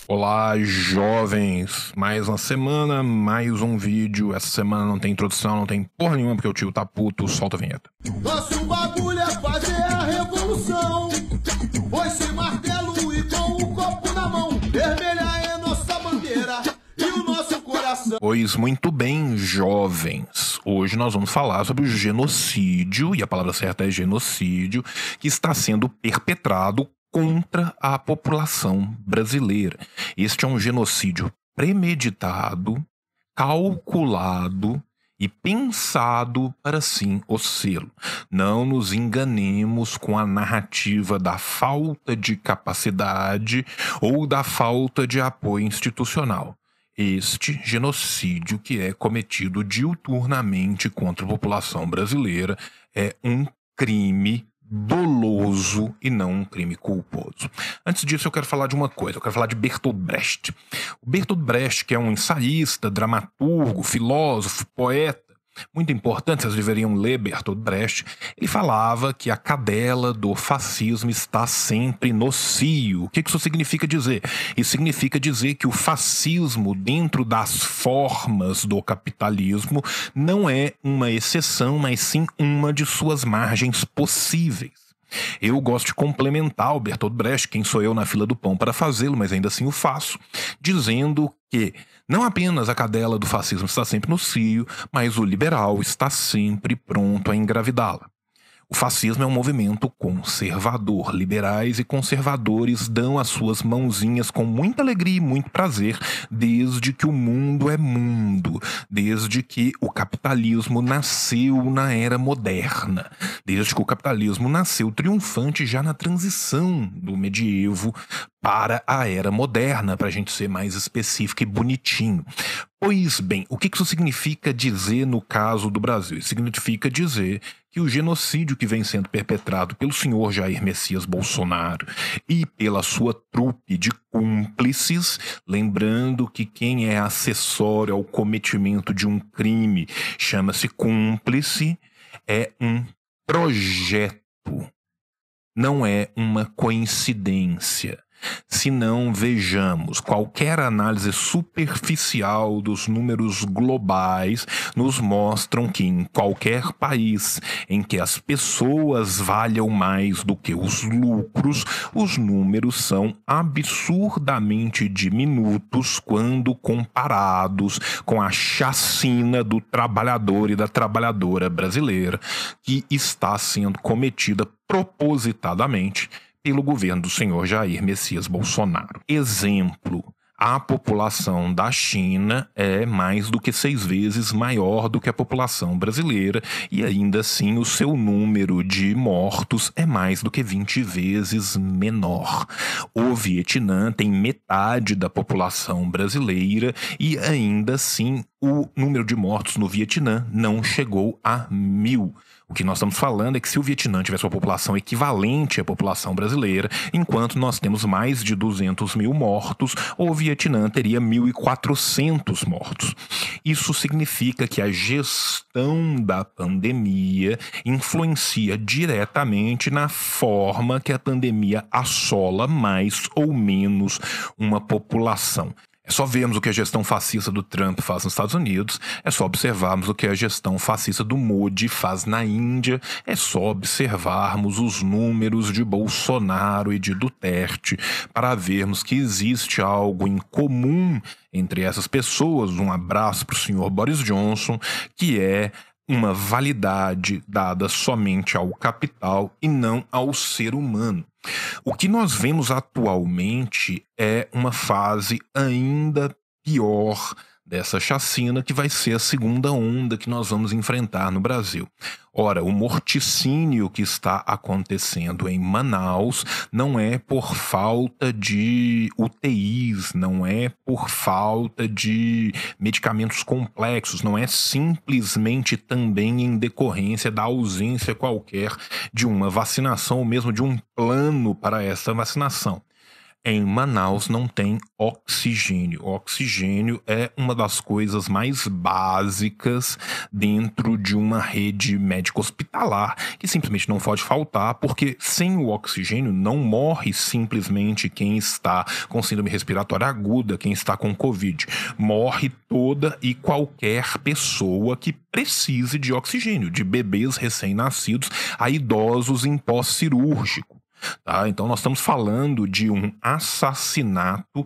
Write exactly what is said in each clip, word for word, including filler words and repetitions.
Olá, jovens! Mais uma semana, mais um vídeo. Essa semana não tem introdução, não tem porra nenhuma, porque o tio tá puto. Solta a vinheta. Nosso bagulho é fazer a revolução. Foi-se martelo e com o copo na mão. Vermelha é nossa bandeira e o nosso coração. Pois muito bem, jovens. Hoje nós vamos falar sobre o genocídio, e a palavra certa é genocídio, que está sendo perpetrado contra a população brasileira. Este é um genocídio premeditado, calculado e pensado para sim o selo. Não nos enganemos com a narrativa da falta de capacidade ou da falta de apoio institucional. Este genocídio, que é cometido diuturnamente contra a população brasileira, é um crime doloso e não um crime culposo. Antes disso, eu quero falar de uma coisa. Eu quero falar de Bertolt Brecht. O Bertolt Brecht, que é um ensaísta, dramaturgo, filósofo, poeta, muito importante, vocês deveriam ler Bertolt Brecht. Ele falava que a cadela do fascismo está sempre no cio. O que isso significa dizer? Isso significa dizer que o fascismo, dentro das formas do capitalismo, não é uma exceção, mas sim uma de suas margens possíveis. Eu gosto de complementar o Bertolt Brecht, quem sou eu na fila do pão para fazê-lo, mas ainda assim o faço, dizendo que não apenas a cadela do fascismo está sempre no cio, mas o liberal está sempre pronto a engravidá-la. O fascismo é um movimento conservador. Liberais e conservadores dão as suas mãozinhas com muita alegria e muito prazer, desde que o mundo é mundo, desde que o capitalismo nasceu na era moderna, desde que o capitalismo nasceu triunfante já na transição do medievo para a era moderna, para a gente ser mais específico e bonitinho. Pois bem, o que isso significa dizer no caso do Brasil? Isso significa dizer que o genocídio que vem sendo perpetrado pelo senhor Jair Messias Bolsonaro e pela sua trupe de cúmplices, lembrando que quem é acessório ao cometimento de um crime chama-se cúmplice, é um projeto, não é uma coincidência. Se não, vejamos, qualquer análise superficial dos números globais nos mostram que em qualquer país em que as pessoas valham mais do que os lucros, os números são absurdamente diminutos quando comparados com a chacina do trabalhador e da trabalhadora brasileira, que está sendo cometida propositadamente pelo governo do senhor Jair Messias Bolsonaro. Exemplo, a população da China é mais do que seis vezes maior do que a população brasileira e ainda assim o seu número de mortos é mais do que vinte vezes menor. O Vietnã tem metade da população brasileira e ainda assim o número de mortos no Vietnã não chegou a mil. O que nós estamos falando é que se o Vietnã tivesse uma população equivalente à população brasileira, enquanto nós temos mais de duzentos mil mortos, o Vietnã teria mil e quatrocentos mortos. Isso significa que a gestão da pandemia influencia diretamente na forma que a pandemia assola mais ou menos uma população. É só vermos o que a gestão fascista do Trump faz nos Estados Unidos, é só observarmos o que a gestão fascista do Modi faz na Índia, é só observarmos os números de Bolsonaro e de Duterte para vermos que existe algo em comum entre essas pessoas. Um abraço para o senhor Boris Johnson, que é uma validade dada somente ao capital e não ao ser humano. O que nós vemos atualmente é uma fase ainda pior dessa chacina, que vai ser a segunda onda que nós vamos enfrentar no Brasil. Ora, o morticínio que está acontecendo em Manaus não é por falta de U T Is, não é por falta de medicamentos complexos, não é simplesmente também em decorrência da ausência qualquer de uma vacinação ou mesmo de um plano para essa vacinação. Em Manaus não tem oxigênio. O oxigênio é uma das coisas mais básicas dentro de uma rede médico-hospitalar que simplesmente não pode faltar, porque sem o oxigênio não morre simplesmente quem está com síndrome respiratória aguda, quem está com Covid. Morre toda e qualquer pessoa que precise de oxigênio, de bebês recém-nascidos a idosos em pós-cirúrgico. Tá? Então nós estamos falando de um assassinato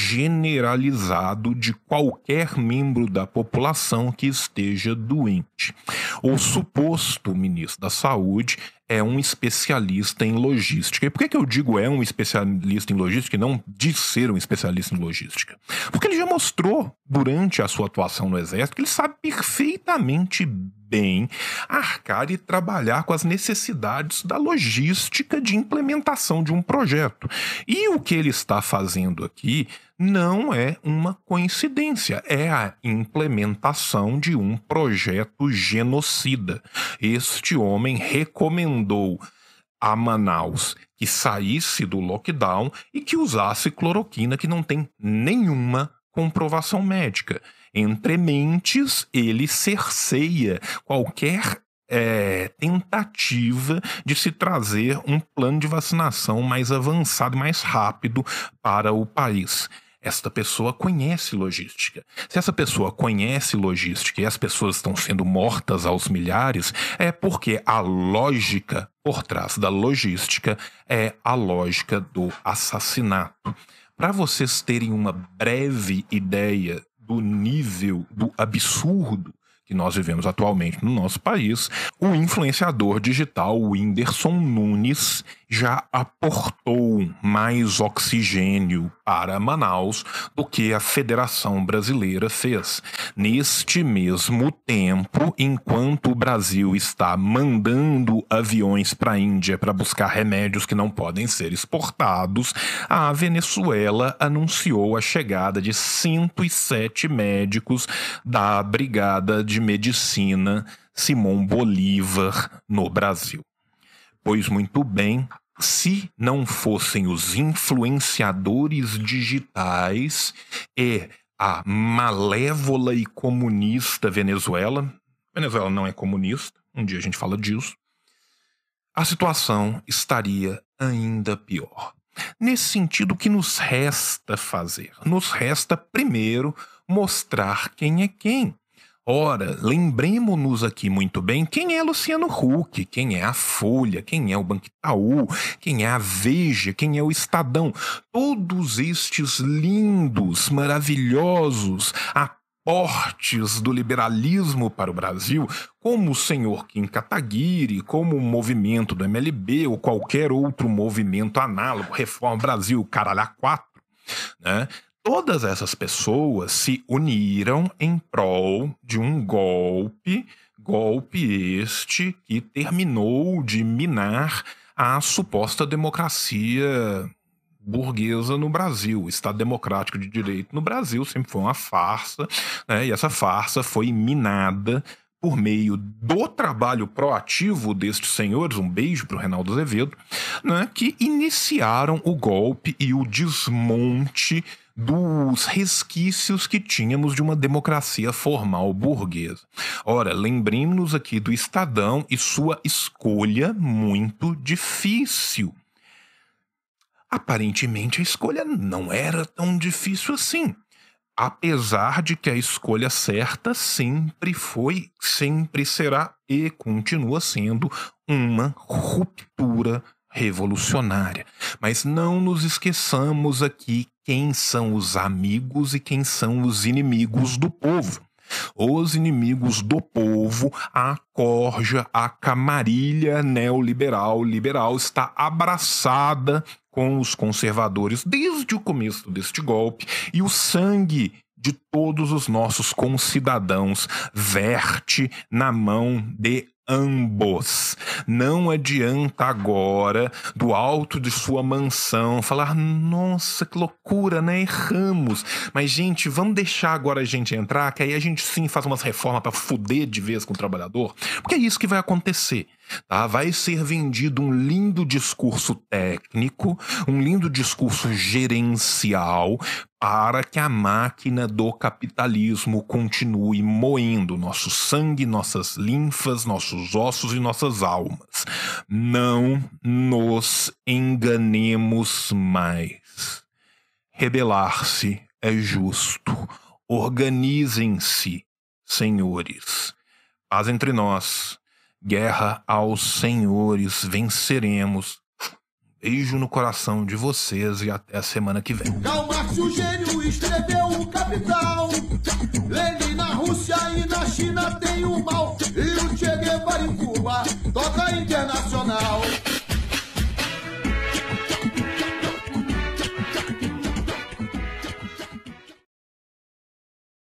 generalizado de qualquer membro da população que esteja doente. O suposto ministro da Saúde é um especialista em logística. E por que, que eu digo é um especialista em logística e não diz ser um especialista em logística? Porque ele já mostrou durante a sua atuação no Exército que ele sabe perfeitamente bem arcar e trabalhar com as necessidades da logística de implementação de um projeto. E o que ele está fazendo aqui não é uma coincidência, é a implementação de um projeto genocida. Este homem recomendou a Manaus que saísse do lockdown e que usasse cloroquina, que não tem nenhuma comprovação médica. Entre mentes, ele cerceia qualquer é, tentativa de se trazer um plano de vacinação mais avançado e mais rápido para o país. Esta pessoa conhece logística. Se essa pessoa conhece logística e as pessoas estão sendo mortas aos milhares, é porque a lógica por trás da logística é a lógica do assassinato. Para vocês terem uma breve ideia do nível, do absurdo que nós vivemos atualmente no nosso país, o influenciador digital Whindersson Nunes já aportou mais oxigênio para Manaus do que a Federação Brasileira fez. Neste mesmo tempo, enquanto o Brasil está mandando aviões para a Índia para buscar remédios que não podem ser exportados, a Venezuela anunciou a chegada de cento e sete médicos da Brigada de Medicina Simão Bolívar no Brasil. Pois muito bem, se não fossem os influenciadores digitais e a malévola e comunista Venezuela, Venezuela não é comunista, um dia a gente fala disso, a situação estaria ainda pior. Nesse sentido, o que nos resta fazer? Nos resta primeiro mostrar quem é quem. Ora, lembremos-nos aqui muito bem quem é Luciano Huck, quem é a Folha, quem é o Banco Itaú, quem é a Veja, quem é o Estadão. Todos estes lindos, maravilhosos aportes do liberalismo para o Brasil, como o senhor Kim Kataguiri, como o movimento do M L B ou qualquer outro movimento análogo, Reforma Brasil, caralho, a quatro, né? Todas essas pessoas se uniram em prol de um golpe, golpe este que terminou de minar a suposta democracia burguesa no Brasil. O Estado Democrático de Direito no Brasil sempre foi uma farsa, né? E essa farsa foi minada por meio do trabalho proativo destes senhores, um beijo para o Reinaldo Azevedo, né? Que iniciaram o golpe e o desmonte dos resquícios que tínhamos de uma democracia formal burguesa. Ora, lembremos-nos aqui do Estadão e sua escolha muito difícil. Aparentemente a escolha não era tão difícil assim. Apesar de que a escolha certa sempre foi, sempre será e continua sendo uma ruptura revolucionária. Mas não nos esqueçamos aqui quem são os amigos e quem são os inimigos do povo. Os inimigos do povo, a corja, a camarilha neoliberal liberal está abraçada com os conservadores desde o começo deste golpe, e o sangue de todos os nossos concidadãos verte na mão de ambos. Não adianta agora, do alto de sua mansão, falar: nossa, que loucura, né? Erramos. Mas, gente, vamos deixar agora a gente entrar, que aí a gente sim faz umas reformas para fuder de vez com o trabalhador. Porque é isso que vai acontecer. Tá? Vai ser vendido um lindo discurso técnico, um lindo discurso gerencial para que a máquina do capitalismo continue moendo nosso sangue, nossas linfas, nossos ossos e nossas almas. Não nos enganemos mais. Rebelar-se é justo. Organizem-se, senhores. Paz entre nós. Guerra aos senhores, venceremos. Beijo no coração de vocês e até a semana que vem. Karl Marx, o gênio, escreveu o Capital. Lenin na Rússia e na China tem o mal. E o Che Guevara em Cuba toca Internacional.